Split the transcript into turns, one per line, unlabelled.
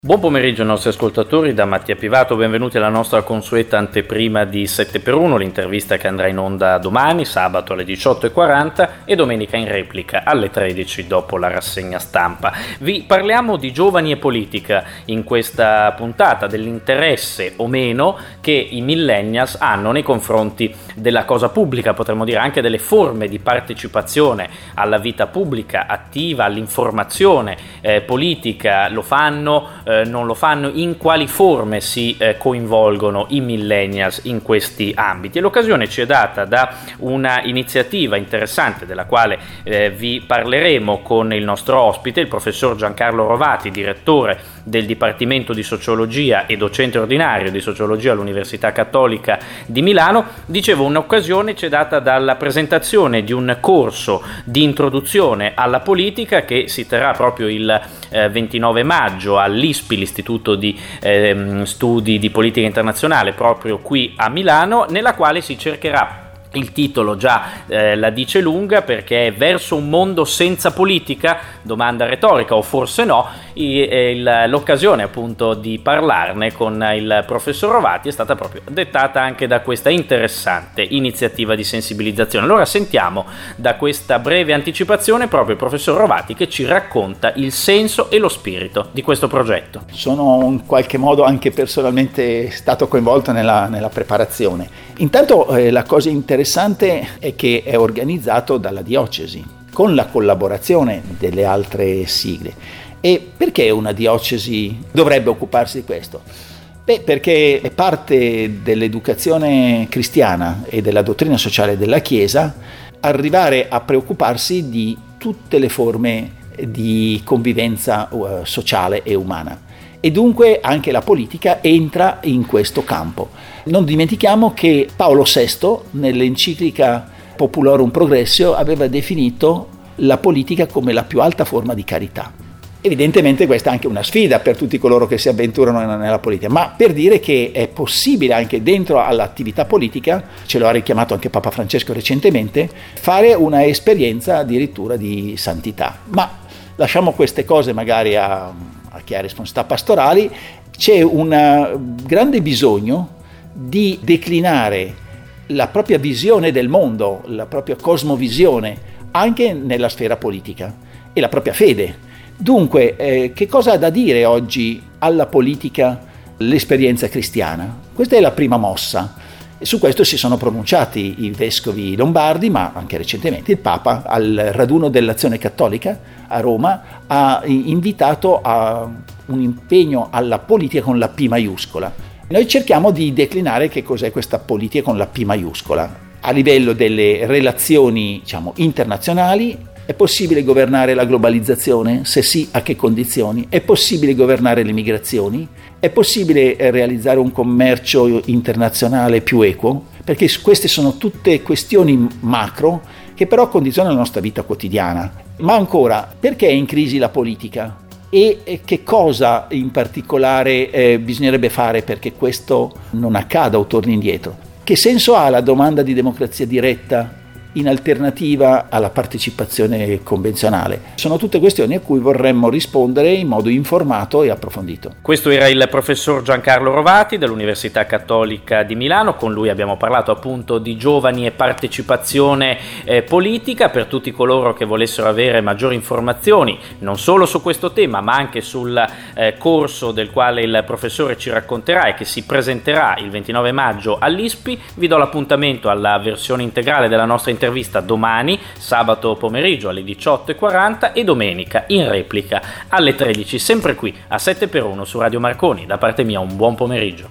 Buon pomeriggio ai nostri ascoltatori da Mattia Pivato, benvenuti alla nostra consueta anteprima di 7x1, l'intervista che andrà in onda domani, sabato alle 18:40 e domenica in replica alle 13 dopo la rassegna stampa. Vi parliamo di giovani e politica in questa puntata, dell'interesse o meno che i millennials hanno nei confronti della cosa pubblica, potremmo dire anche delle forme di partecipazione alla vita pubblica, attiva, all'informazione politica, lo fanno, non lo fanno, in quali forme si coinvolgono i millennials in questi ambiti. E l'occasione ci è data da una iniziativa interessante della quale vi parleremo con il nostro ospite, il professor Giancarlo Rovati, direttore del Dipartimento di Sociologia e docente ordinario di Sociologia all'Università Cattolica di Milano. Dicevo, un'occasione ci è data dalla presentazione di un corso di introduzione alla politica che si terrà proprio il 29 maggio all'ISPI, l'Istituto di Studi di Politica Internazionale, proprio qui a Milano, nella quale si cercherà, il titolo già la dice lunga, perché è verso un mondo senza politica? Domanda retorica, o forse no. L'occasione appunto di parlarne con il professor Rovati è stata proprio dettata anche da questa interessante iniziativa di sensibilizzazione. Allora sentiamo da questa breve anticipazione proprio il professor Rovati che ci racconta il senso e lo spirito di questo progetto.
Sono in qualche modo anche personalmente stato coinvolto nella preparazione. Intanto la cosa interessante è che è organizzato dalla diocesi con la collaborazione delle altre sigle. E perché una diocesi dovrebbe occuparsi di questo? Perché è parte dell'educazione cristiana e della dottrina sociale della Chiesa arrivare a preoccuparsi di tutte le forme di convivenza sociale e umana. E dunque anche la politica entra in questo campo. Non dimentichiamo che Paolo VI, nell'enciclica Populorum Progressio, aveva definito la politica come la più alta forma di carità. Evidentemente questa è anche una sfida per tutti coloro che si avventurano nella politica, ma per dire che è possibile anche dentro all'attività politica, ce lo ha richiamato anche Papa Francesco recentemente, fare una esperienza addirittura di santità. Ma lasciamo queste cose magari a chi ha responsabilità pastorali. C'è un grande bisogno di declinare la propria visione del mondo, la propria cosmovisione anche nella sfera politica e la propria fede. Dunque, che cosa ha da dire oggi alla politica l'esperienza cristiana? Questa è la prima mossa. E su questo si sono pronunciati i vescovi lombardi, ma anche recentemente il Papa al raduno dell'Azione Cattolica a Roma ha invitato a un impegno alla politica con la P maiuscola. Noi cerchiamo di declinare che cos'è questa politica con la P maiuscola. A livello delle relazioni, internazionali. È possibile governare la globalizzazione? Se sì, a che condizioni? È possibile governare le migrazioni? È possibile realizzare un commercio internazionale più equo? Perché queste sono tutte questioni macro che però condizionano la nostra vita quotidiana. Ma ancora, perché è in crisi la politica? E che cosa in particolare bisognerebbe fare perché questo non accada o torni indietro? Che senso ha la domanda di democrazia diretta in alternativa alla partecipazione convenzionale? Sono tutte questioni a cui vorremmo rispondere in modo informato e approfondito.
Questo era il professor Giancarlo Rovati dell'Università Cattolica di Milano. Con lui abbiamo parlato appunto di giovani e partecipazione politica. Per tutti coloro che volessero avere maggiori informazioni non solo su questo tema ma anche sul corso del quale il professore ci racconterà e che si presenterà il 29 maggio all'ISPI, vi do l'appuntamento alla versione integrale della nostra intervista domani, sabato pomeriggio alle 18:40 e domenica in replica alle 13, sempre qui a 7x1 su Radio Marconi. Da parte mia un buon pomeriggio.